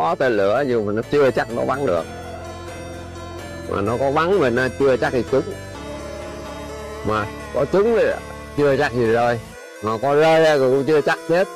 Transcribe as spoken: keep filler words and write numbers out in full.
có tên lửa nhưng mà nó chưa chắc nó bắn được, mà nó có bắn mình nó chưa chắc thì trúng, mà có trúng thì chưa chắc gì rơi, mà có rơi cũng chưa chắc chết.